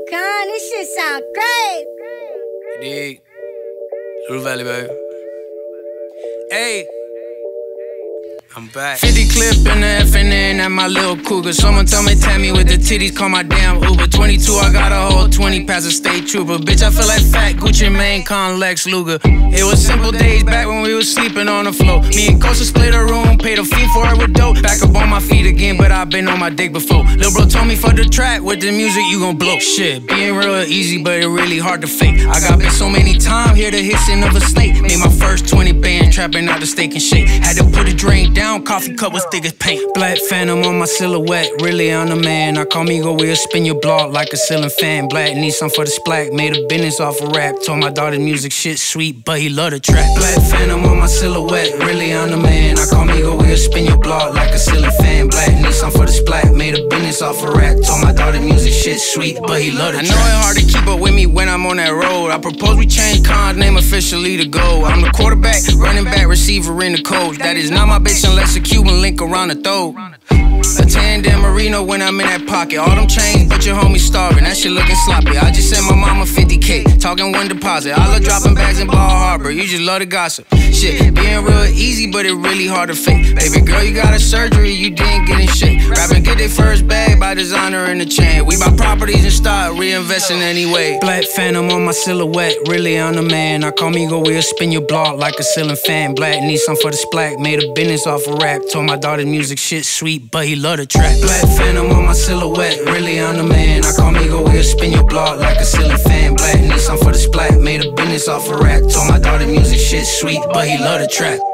Con, this shit sound great. You dig? Little Valley, baby. Hey. I'm back. 50 clip in the FNN at my little cougar. Someone tell me Tammy with the titties, call my damn Uber. 22, I got a whole 20 past a state trooper. Bitch, I feel like fat Gucci Mane, Con Lex Luger. It was simple days back when we was sleeping on the floor. Me and Costa split a room, paid a fee for it with dope. Back up on my feet again, but I've been on my dick before. Lil' bro told me for the track, with the music you gon' blow. Shit, being real easy, but it really hard to fake. I got bit so many times, hear the hissing of a snake. Made my first 20 band, trapping out the steak and shake. Had to put a drink down, coffee cup was thick as paint. Black Phantom on my silhouette, really I'm the man. I call me go wheel, spin your block like a ceiling fan. Black Nissan for the splack, made a business off of rap. Told my daughter music shit sweet, but he love the track. Black Phantom on my silhouette, really I'm the man. I call me go wheel, spin your block like a ceiling fan. Black Nissan for the splack, made a business off of rap. Told my daughter music shit sweet, but he love the track. I know it's hard to keep up with me when I'm on that road. I propose we change Con's name officially to go. I'm the quarterback, running back, receiver, in the coach. That is not my bitch unless a Cuban link around the throat. A tan Dan Marino when I'm in that pocket. All them chains, but your homie starving. That shit looking sloppy. I just sent my mama 50K, talking one deposit. I love dropping bags in Ball Harbor. You just love the gossip. Shit, being real easy, but it really hard to fake. Baby girl, you got a surgery, you didn't get in shape. Rapping get their first bag by designer in the chain. We buy properties and start reinvesting anyway. Black Phantom on my silhouette, really I'm the man. I call me go wheel, spin your block like a ceiling fan. Black Nissan for the splack, made a business off of rap. Told my daughter music shit sweet, but he love the track. Black Phantom on my silhouette, really I'm the man. I call me go wheel, spin your block like a ceiling fan. Black Nissan for the splack, made a business off of rap. Told my daughter music shit sweet, but he love the track.